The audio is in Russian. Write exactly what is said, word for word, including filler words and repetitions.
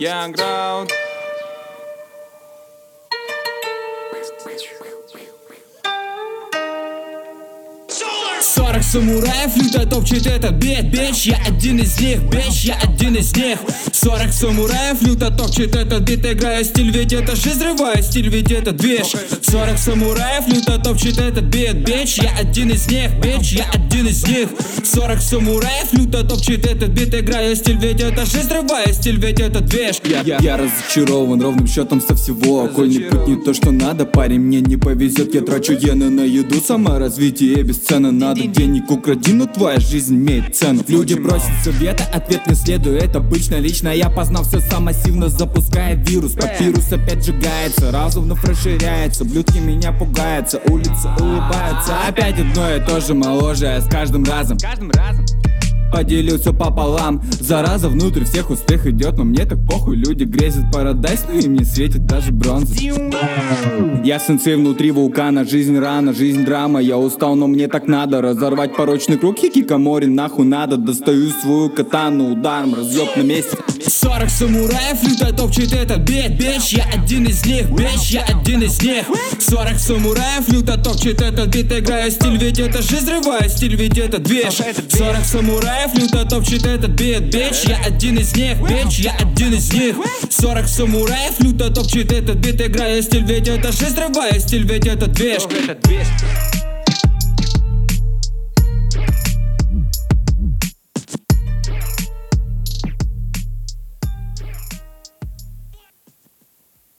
Young Ground. Сорок самураев люто топчет этот бит, бич. Я один из них, бич, я один из них. Сорок самураев люто топчет этот бит. Играю стиль, ведь это жизнь, взрываю стиль, ведь это движ. Сорок самураев люто топчет этот бит, бич. Я один из них, бич, я один из них. Сорок самураев люто топчет этот бит. Играю стиль, ведь это жизнь, взрываю стиль, ведь это движ. Я, я, я разочарован ровным счетом со всего. Окольный путь не то, что надо, парень, мне не повезет. Я трачу иены на еду, саморазвитие бесценно. Надо денег укради, но твоя жизнь имеет цену. Люди просят совета, ответ не следует. Обычно лично я познал все сам массивно, запуская вирус. Папирус опять сжигается, разум вновь расширяется. Блюдки меня пугаются, улицы улыбаются. Опять одно и то же, моложе, с каждым разом. Поделю все пополам. Зараза внутрь всех успех идет, но мне так похуй. Люди грезят парадайс, но им не светит даже бронза. Я сенсей внутри вулкана. Жизнь рана, жизнь драма. Я устал, но мне так надо разорвать порочный круг. Хикикамори нахуй надо. Достаю свою катану, ударом разъеб на месте. Сорок самураев люто топчет этот бит, бич. Я один из них, бич, я один из них. Сорок самураев люто топчет этот бит. Играю стиль, ведь это жизнь, взрываю стиль, ведь это движ. Сорок самураев люто топчет этот бит, бич. Я один из них, бич, я один из них. Сорок самураев люто топчет этот бит. Играю стиль, ведь это жизнь, взрываю стиль, ведь это движ.